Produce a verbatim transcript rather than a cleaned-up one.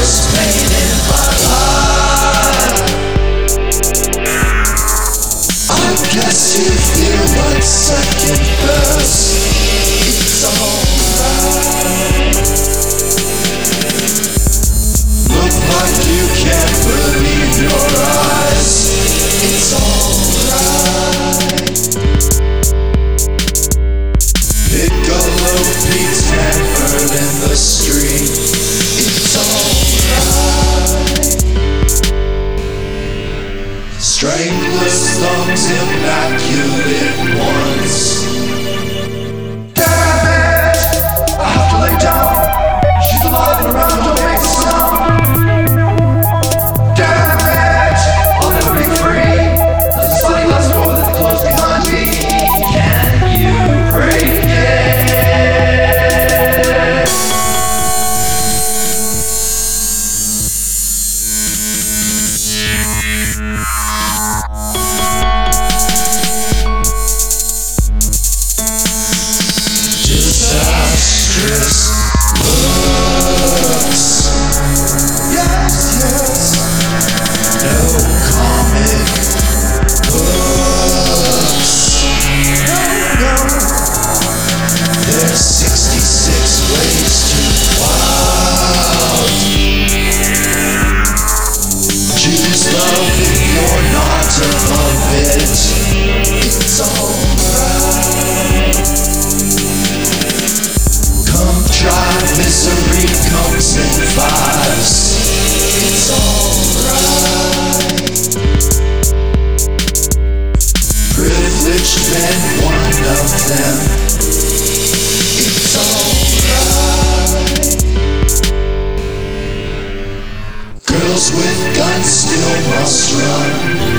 first pain in my life. I guess you feel like second best. It's alright. Look like you can't believe your eyes. It's alright. Piccolo beats hammered in the street. It's alright. Stranglers, thumbs, immaculate ones. Damn it! I have to lay down. She's alive and around, don't make a sound. Damn it! I'll never be free. There's a sliding glass door that closed behind me. Can you break it? Disastrous looks. Yes, yes. No comic books. No, no. There's sixty-six ways to wild. Choose love if you're not above it. It's alright. Come try, misery comes in fives. It's alright. Privileged men, one of them. It's alright. Girls with guns still must run.